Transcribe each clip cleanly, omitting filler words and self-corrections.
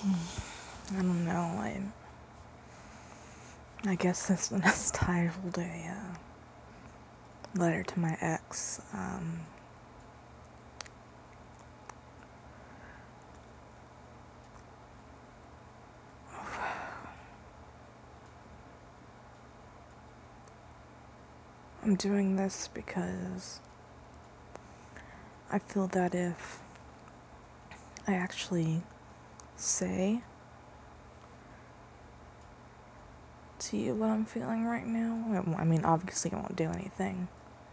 I don't know, I guess this one is titled a letter to my ex. I'm doing this because I feel that if I actually say to you what I'm feeling right now, I mean, obviously I won't do anything,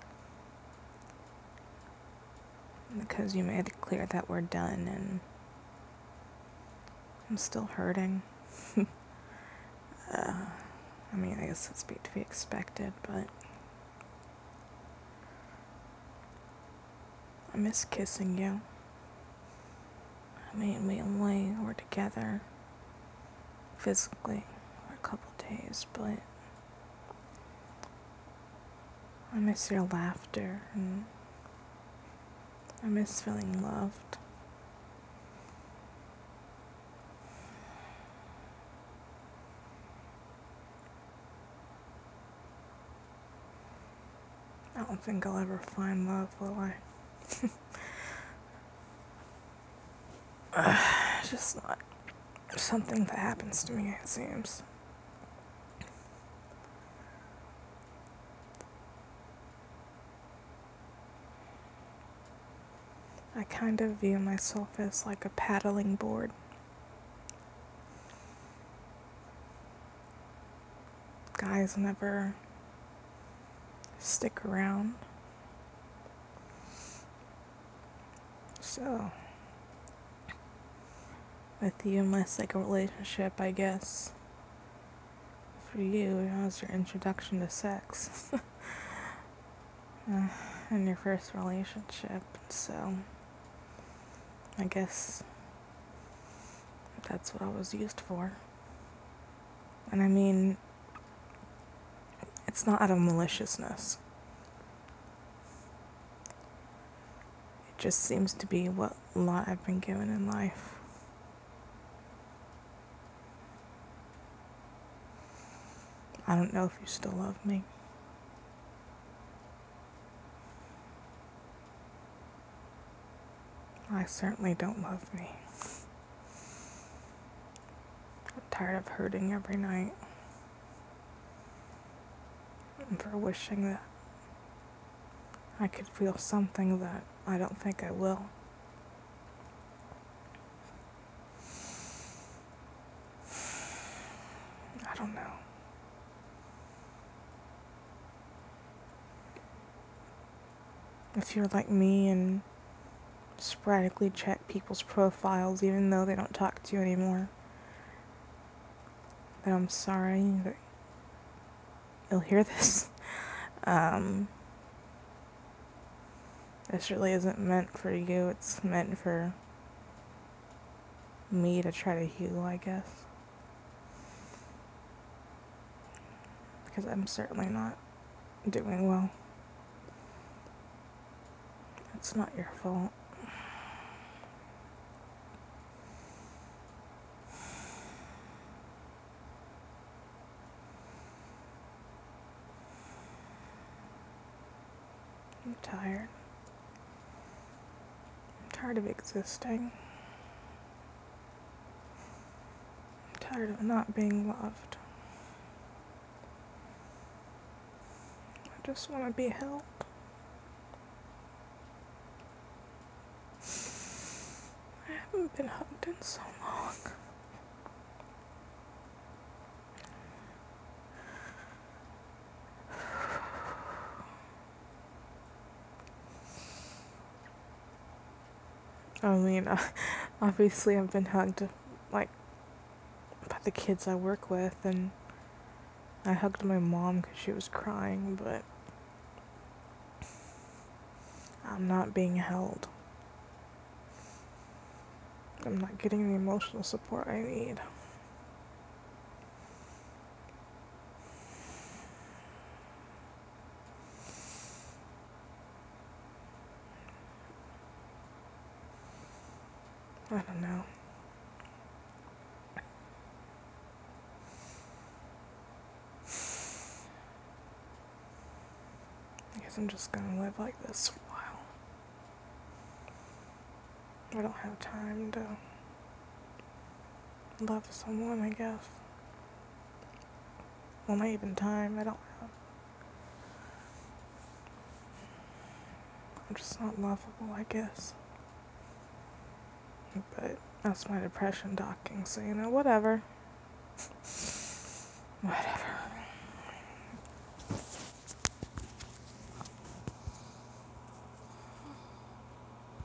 because you made it clear that we're done, and I'm still hurting. I mean, I guess it's to be expected, but I miss kissing you. I mean, we only were together physically for a couple days, but I miss your laughter, and I miss feeling loved. I don't think I'll ever find love, will I? It's just not something that happens to me, it seems. I kind of view myself as like a paddling board. Guys never stick around. So, with you and my second relationship, I guess, for you, it was your introduction to sex. In your first relationship, so I guess that's what I was used for. And I mean, it's not out of maliciousness. It just seems to be what lot I've been given in life. I don't know if you still love me. I certainly don't love me. I'm tired of hurting every night. And for wishing that I could feel something that I don't think I will. I don't know. If you're like me and sporadically check people's profiles even though they don't talk to you anymore, then I'm sorry that you'll hear this. This really isn't meant for you, it's meant for me to try to heal, I guess. Because I'm certainly not doing well. It's not your fault. I'm tired. I'm tired of existing. I'm tired of not being loved. I just want to be held. I haven't been hugged in so long. I mean, obviously I've been hugged, like, by the kids I work with, and I hugged my mom because she was crying, but I'm not being held. I'm not getting the emotional support I need. I don't know. because I'm just gonna live like this for a while. I don't have time to love someone, I guess. Well, not even time, I don't have. I'm just not lovable, I guess. But that's my depression talking, so whatever. Whatever.